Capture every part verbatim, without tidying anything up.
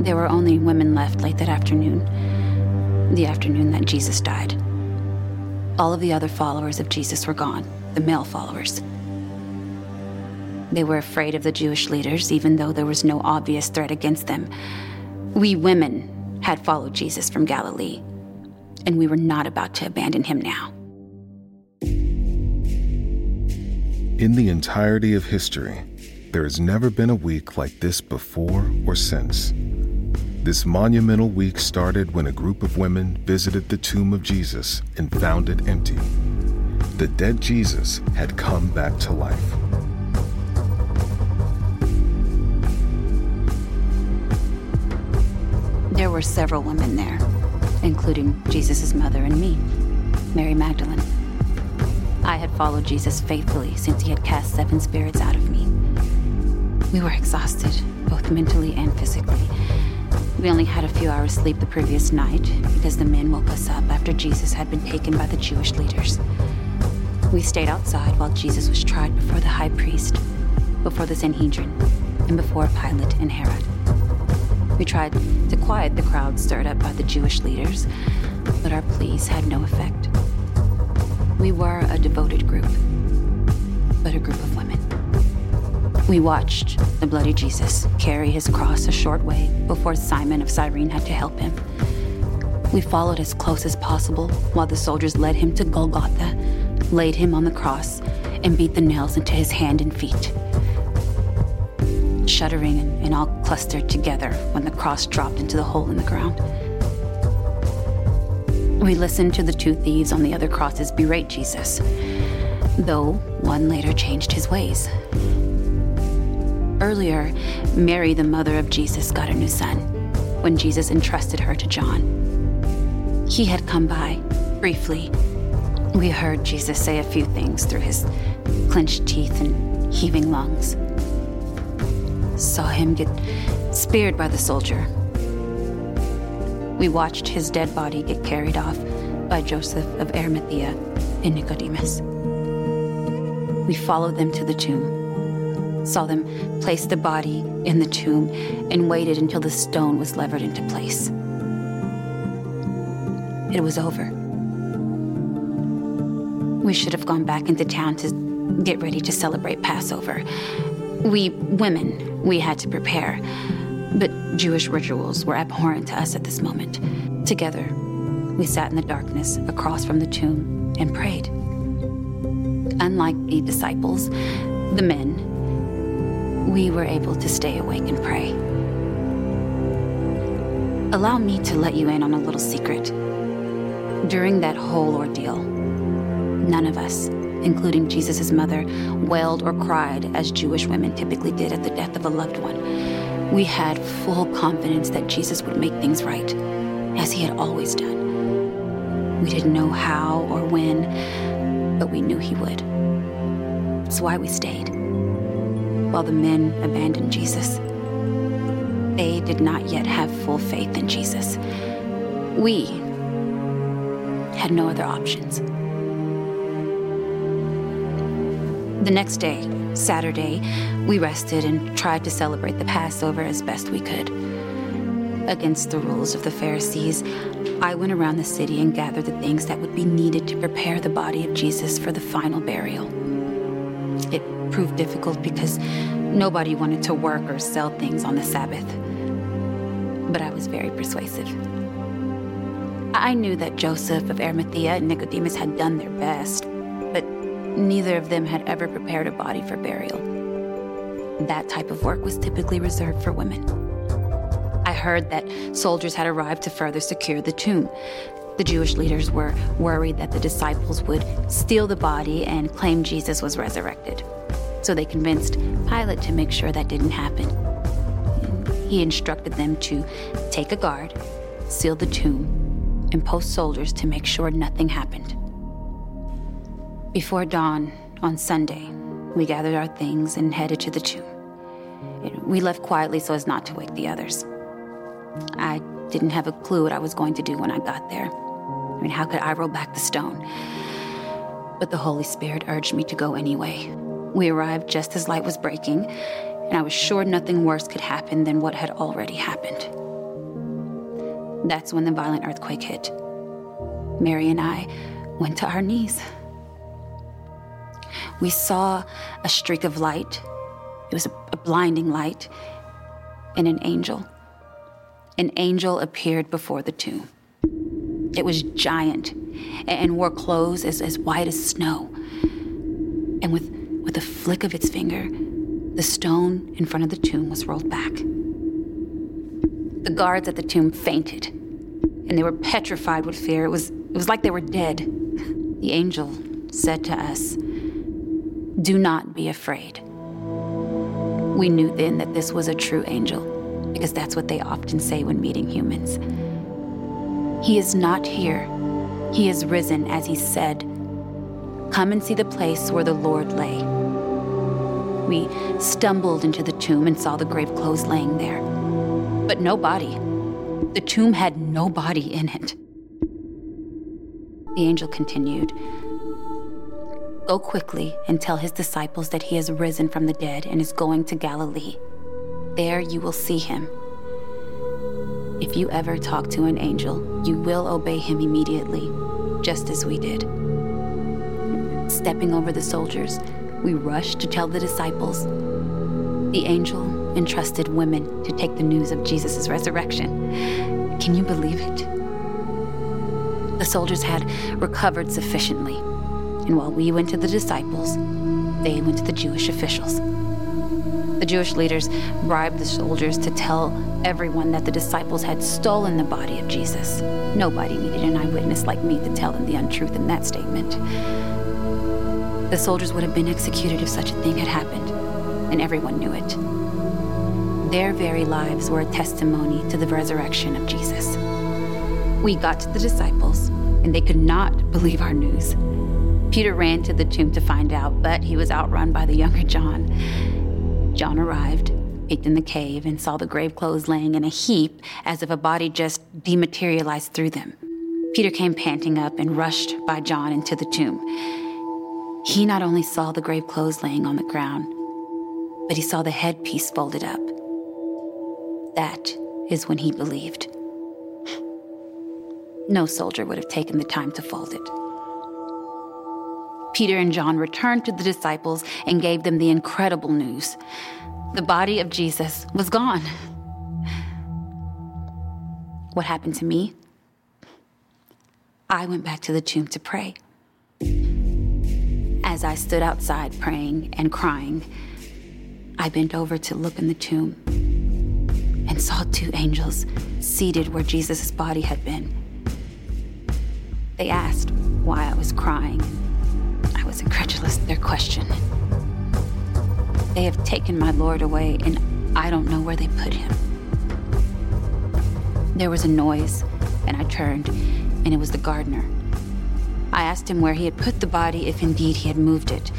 There were only women left late that afternoon, the afternoon that Jesus died. All of the other followers of Jesus were gone, the male followers. They were afraid of the Jewish leaders, even though there was no obvious threat against them. We women had followed Jesus from Galilee, and we were not about to abandon him now. In the entirety of history, there has never been a week like this before or since. This monumental week started when a group of women visited the tomb of Jesus and found it empty. The dead Jesus had come back to life. There were several women there, including Jesus' mother and me, Mary Magdalene. I had followed Jesus faithfully since he had cast seven spirits out of me. We were exhausted, both mentally and physically. We only had a few hours sleep the previous night because the men woke us up after Jesus had been taken by the Jewish leaders. We stayed outside while Jesus was tried before the high priest, before the Sanhedrin, and before Pilate and Herod. We tried to quiet the crowd stirred up by the Jewish leaders, but our pleas had no effect. We were a devoted group, but a group of women. We watched the bloody Jesus carry his cross a short way before Simon of Cyrene had to help him. We followed as close as possible while the soldiers led him to Golgotha, laid him on the cross, and beat the nails into his hand and feet. Shuddering and all clustered together when the cross dropped into the hole in the ground. We listened to the two thieves on the other crosses berate Jesus, though one later changed his ways. Earlier, Mary, the mother of Jesus, got a new son when Jesus entrusted her to John. He had come by, briefly. We heard Jesus say a few things through his clenched teeth and heaving lungs. Saw him get speared by the soldier. We watched his dead body get carried off by Joseph of Arimathea and Nicodemus. We followed them to the tomb, saw them place the body in the tomb, and waited until the stone was levered into place. It was over. We should have gone back into town to get ready to celebrate Passover. We women, we had to prepare. But Jewish rituals were abhorrent to us at this moment. Together, we sat in the darkness across from the tomb and prayed. Unlike the disciples, the men, we were able to stay awake and pray. Allow me to let you in on a little secret. During that whole ordeal, none of us, including Jesus' mother, wailed or cried as Jewish women typically did at the death of a loved one. We had full confidence that Jesus would make things right, as he had always done. We didn't know how or when, but we knew he would. It's why we stayed, while the men abandoned Jesus. They did not yet have full faith in Jesus. We had no other options. The next day, Saturday, we rested and tried to celebrate the Passover as best we could. Against the rules of the Pharisees, I went around the city and gathered the things that would be needed to prepare the body of Jesus for the final burial. It proved difficult because nobody wanted to work or sell things on the Sabbath. But I was very persuasive. I knew that Joseph of Arimathea and Nicodemus had done their best, but neither of them had ever prepared a body for burial. That type of work was typically reserved for women. I heard that soldiers had arrived to further secure the tomb. The Jewish leaders were worried that the disciples would steal the body and claim Jesus was resurrected. So they convinced Pilate to make sure that didn't happen. He instructed them to take a guard, seal the tomb, and post soldiers to make sure nothing happened. Before dawn on Sunday, we gathered our things and headed to the tomb. We left quietly so as not to wake the others. I didn't have a clue what I was going to do when I got there. I mean, how could I roll back the stone? But the Holy Spirit urged me to go anyway. We arrived just as light was breaking, and I was sure nothing worse could happen than what had already happened. That's when the violent earthquake hit. Mary and I went to our knees. We saw a streak of light. It was a, a blinding light, and an angel. An angel appeared before the tomb. It was giant and wore clothes as, as white as snow. And with, with a flick of its finger, the stone in front of the tomb was rolled back. The guards at the tomb fainted, and they were petrified with fear. It was, it was like they were dead. The angel said to us, "Do not be afraid." We knew then that this was a true angel, because that's what they often say when meeting humans. He is not here. He is risen, as he said. Come and see the place where the Lord lay. We stumbled into the tomb and saw the grave clothes laying there, but no body. The tomb had no body in it. The angel continued, "Go quickly and tell his disciples that he has risen from the dead and is going to Galilee. There you will see him. If you ever talk to an angel, you will obey him immediately, just as we did." Stepping over the soldiers, we rushed to tell the disciples. The angel entrusted women to take the news of Jesus' resurrection. Can you believe it? The soldiers had recovered sufficiently, and while we went to the disciples, they went to the Jewish officials. The Jewish leaders bribed the soldiers to tell everyone that the disciples had stolen the body of Jesus. Nobody needed an eyewitness like me to tell them the untruth in that statement. The soldiers would have been executed if such a thing had happened, and everyone knew it. Their very lives were a testimony to the resurrection of Jesus. We got to the disciples, and they could not believe our news. Peter ran to the tomb to find out, but he was outrun by the younger John. John arrived, peeked in the cave, and saw the grave clothes laying in a heap as if a body just dematerialized through them. Peter came panting up and rushed by John into the tomb. He not only saw the grave clothes laying on the ground, but he saw the headpiece folded up. That is when he believed. No soldier would have taken the time to fold it. Peter and John returned to the disciples and gave them the incredible news. The body of Jesus was gone. What happened to me? I went back to the tomb to pray. As I stood outside praying and crying, I bent over to look in the tomb and saw two angels seated where Jesus' body had been. They asked why I was crying. I was incredulous at their question. They have taken my Lord away, and I don't know where they put him. There was a noise, and I turned, and it was the gardener. I asked him where he had put the body, if indeed he had moved it.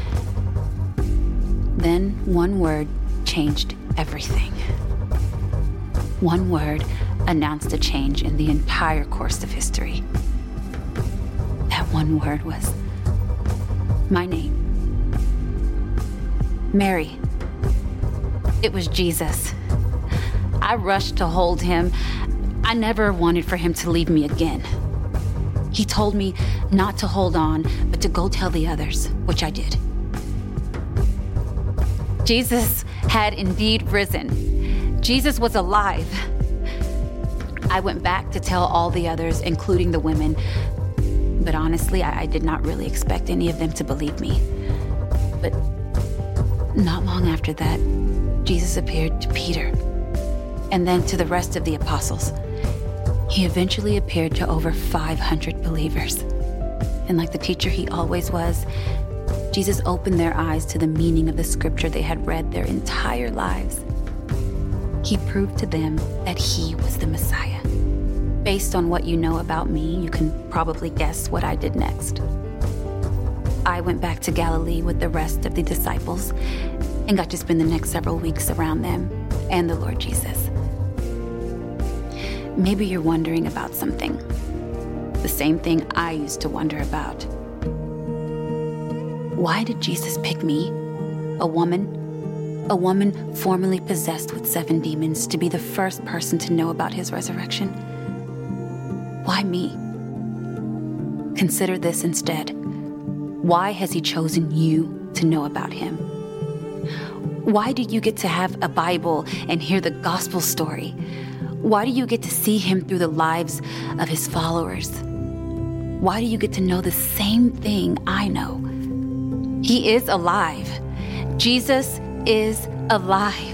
Then one word changed everything. One word announced a change in the entire course of history. That one word was my name. Mary. It was Jesus. I rushed to hold him. I never wanted for him to leave me again. He told me not to hold on, but to go tell the others, which I did. Jesus had indeed risen. Jesus was alive. I went back to tell all the others, including the women, but honestly, I, I did not really expect any of them to believe me. But not long after that, Jesus appeared to Peter, and then to the rest of the apostles. He eventually appeared to over five hundred believers. And like the teacher he always was, Jesus opened their eyes to the meaning of the scripture they had read their entire lives. He proved to them that he was the Messiah. Based on what you know about me, you can probably guess what I did next. I went back to Galilee with the rest of the disciples and got to spend the next several weeks around them and the Lord Jesus. Maybe you're wondering about something. The same thing I used to wonder about. Why did Jesus pick me, a woman, a woman formerly possessed with seven demons, to be the first person to know about his resurrection? Why me? Consider this instead. Why has he chosen you to know about him? Why do you get to have a Bible and hear the gospel story? Why do you get to see him through the lives of his followers? Why do you get to know the same thing I know? He is alive. Jesus is alive.